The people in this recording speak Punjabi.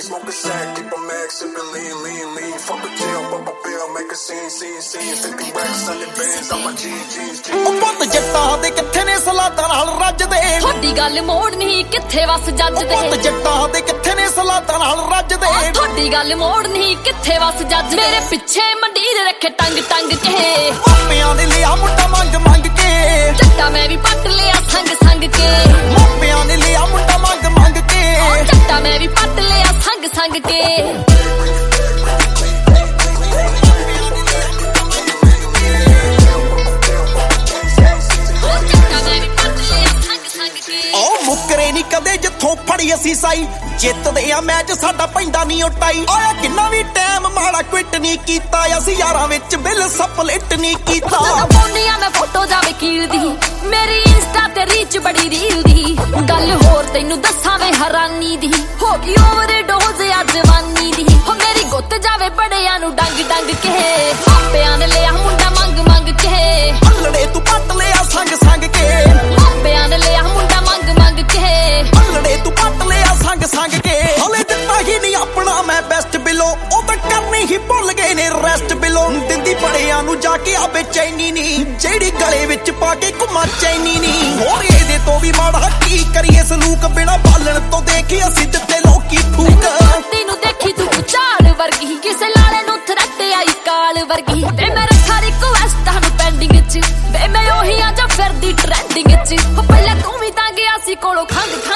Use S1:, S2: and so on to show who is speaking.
S1: smoke a sack, keep a max, sipping lean. Fuck a jail, pop a pill, make a scene. 50 racks, 100 bands on my jeans.
S2: ਉਹ ਪੁੱਤ ਜੱਟਾਂ ਦੇ ਕਿੱਥੇ ਨੇ ਸਲਾਦਾਂ ਨਾਲ ਰੱਜਦੇ
S3: ਤੁਹਾਡੀ ਗੱਲ ਮੋੜਨੀ ਕਿੱਥੇ ਵਸ ਜੱਜਦੇ
S2: ਪੁੱਤ ਜੱਟਾਂ ਦੇ ਕਿੱਥੇ ਨੇ ਸਲਾਦਾਂ ਨਾਲ ਰੱਜਦੇ
S3: ਤੁਹਾਡੀ ਗੱਲ ਮੋੜਨੀ ਕਿੱਥੇ ਵਸ ਜੱਜ ਮੇਰੇ ਪਿੱਛੇ ਮੰਡੀਰ ਰੱਖੇ ਟੰਗ ਕੇ
S2: ਮਾਪਿਆਂ ਨੇ ਲਿਆ ਮੁੰਡਾ ਮੰਗ ਕੇ
S3: ਜੱਟਾ ਮੈਂ ਵੀ ਪੱਟ ਲਿਆ ਸੰਗ ਕੇ
S2: ਮਾਪਿਆਂ ਨੇ ਲਿਆ ਮੁੰਡਾ ਮੰਗ ਕੇ
S3: ਜੱਟਾ ਮੈਂ ਵੀ ਪੱਟ ਲਿਆ ਸੰਗ ਕੇ ਮੁੱਕਰੇ ਨੀ ਕਦੇ ਜਿੱਥੋਂ ਫੜੀ ਅਸੀਂ ਸਾਈ ਜਿੱਤਦੇ ਆ ਮੈਚ ਸਾਡਾ ਪੈਂਦਾ ਨਹੀਂ ਉਟਾਈ ਆਇਆ ਕਿੰਨਾ ਵੀ ਟਾਈਮ ਮਾੜਾ ਕੁਇਟ ਨਹੀਂ ਕੀਤਾ ਅਸੀਂ ਯਾਰਾਂ ਵਿੱਚ ਬਿੱਲ ਸਪਲਿਟ ਨਹੀਂ ਕੀਤਾ ਪਾਉਂਦੀਆਂ ਮੈਂ ਫੋਟੋ ਜਾਵੇ ਕੀਲ ਦੀ ਮੇਰੀ ਇੰਸਟਾ ਤੇ ਰੀਚ ਬੜੀ ਰੀਲ ਦੀ ਗੱਲ ਹੋਰ ਤੈਨੂੰ ਦੱਸਾਂ ਵੇ ਹੈਰਾਨੀ ਦੀ ਹੋ ਗਈ ਓਵਰਡੋਜ਼ ਆ ਜਵਾਨੀ ਦੀ ਹੋ ਮੇਰੀ ਗੁੱਤ ਜਾਵੇ ਬੜਿਆਂ ਨੂੰ ਡੰਗ ਕੇ ਮਾਪਿਆਂ ਨੇ ਲਿਆ ਮੁੰਡਾ ਮੰਗ ਕੇ
S2: ਅੱਲੜੇ ਤੂੰ ਪੱਟ ਲਿਆ ਸੰਗ ਕੇ
S3: ਮਾਪਿਆਂ ਨੇ ਲਿਆ ਮੁੰਡਾ ਮੰਗ ਕੇ
S2: ਅੱਲੜੇ ਤੂੰ ਪੱਟ ਲਿਆ ਸੰਗ ਕੇ ਹਲੇ ਦਿੱਤਾ ਹੀ ਨਹੀਂ ਆਪਣਾ ਮੈਂ ਬੈਸਟ ਬਿਲੋ ਉਹ ਤਾਂ ਕਰਨੀ ਹੀ ਭੁੱਲ ਗਏ ਨੇ ਰੈਸਟ ਬਿਲੋ ਦਿੰਦੀ ਬੜਿਆਂ ਨੂੰ ਜਾ ਕੇ ਆ ਬੇਚੈਨੀ ਨਹੀਂ ਜਿਹੜੀ ਗਲੇ ਵਿੱਚ ਪਾ ਕੇ ਘੁੰਮਾ ਚੈਨੀ ਨਹੀਂ ਹੋਰ ਇਹਦੇ ਤੋਂ ਵੀ ਮਾੜਾ ਕੀ ਕਰੀਏ ਸਲੂਕ ਬਿਨਾ ਬਾਲਣ ਤੋਂ ਦੇਖੀ ਅਸੀਂ ਦਿੱਤੇ ਲੋਕੀ ਫੂਕ
S3: ਤੈਨੂੰ ਦੇਖੀ ਤੂੰ ਚਾਲ ਵਰਗੀ ਕਿਸੇ ਲਾਲੇ ਨੂੰ ਥਰੱਟ ਆਈ ਕਾਲ ਵਰਗੀ ਤੇ ਮੈਂ ਰੱਖਾ ਰਿਕੁਐਸਟ ਤੁਹਾਨੂੰ ਪੈਂਡਿੰਗ ਚ ਵੇ ਮੈਂ ਉਹੀ ਆ ਜਾਂ ਫਿਰਦੀ ਟ੍ਰੈਂਡਿੰਗ ਚ ਪਹਿਲਾਂ ਤੂੰ ਵੀ ਤਾਂ ਗਿਆ ਸੀ ਕੋਲੋਂ ਖੰਗ